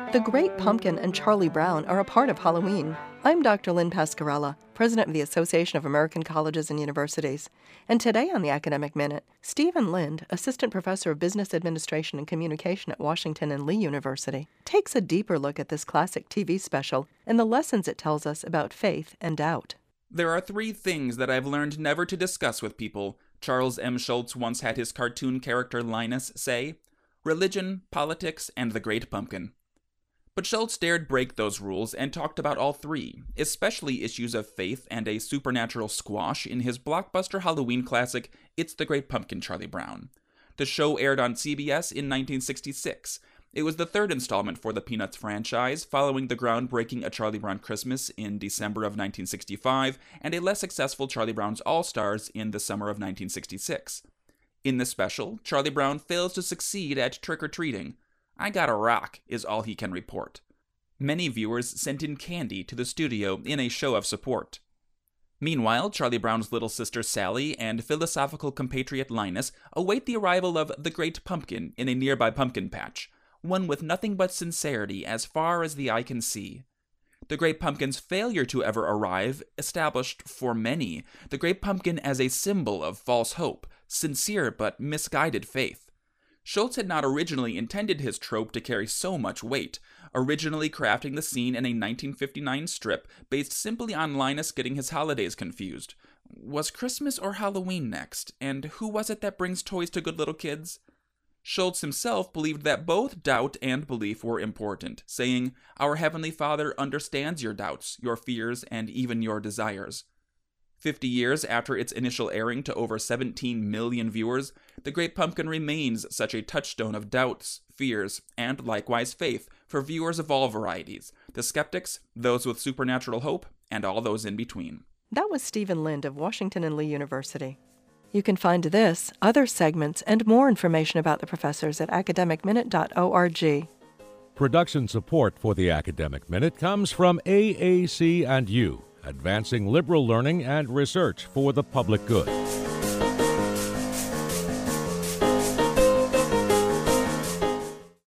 The Great Pumpkin and Charlie Brown are a part of Halloween. I'm Dr. Lynn Pascarella, President of the Association of American Colleges and Universities. And today on the Academic Minute, Stephen Lind, Assistant Professor of Business Administration and Communication at Washington and Lee University, takes a deeper look at this classic TV special and the lessons it tells us about faith and doubt. There are three things that I've learned never to discuss with people, Charles M. Schulz once had his cartoon character Linus say: religion, politics, and the Great Pumpkin. But Schulz dared break those rules and talked about all three, especially issues of faith and a supernatural squash in his blockbuster Halloween classic, It's the Great Pumpkin, Charlie Brown. The show aired on CBS in 1966. It was the third installment for the Peanuts franchise, following the groundbreaking A Charlie Brown Christmas in December of 1965, and a less successful Charlie Brown's All-Stars in the summer of 1966. In the special, Charlie Brown fails to succeed at trick-or-treating. "I got a rock," is all he can report. Many viewers sent in candy to the studio in a show of support. Meanwhile, Charlie Brown's little sister Sally and philosophical compatriot Linus await the arrival of the Great Pumpkin in a nearby pumpkin patch, one with nothing but sincerity as far as the eye can see. The Great Pumpkin's failure to ever arrive established, for many, the Great Pumpkin as a symbol of false hope, sincere but misguided faith. Schulz had not originally intended his trope to carry so much weight, originally crafting the scene in a 1959 strip based simply on Linus getting his holidays confused. Was Christmas or Halloween next? And who was it that brings toys to good little kids? Schulz himself believed that both doubt and belief were important, saying, "Our Heavenly Father understands your doubts, your fears, and even your desires." 50 years after its initial airing to over 17 million viewers, The Great Pumpkin remains such a touchstone of doubts, fears, and likewise faith for viewers of all varieties, the skeptics, those with supernatural hope, and all those in between. That was Stephen Lind of Washington and Lee University. You can find this, other segments, and more information about the professors at academicminute.org. Production support for the Academic Minute comes from AAC and U, advancing liberal learning and research for the public good.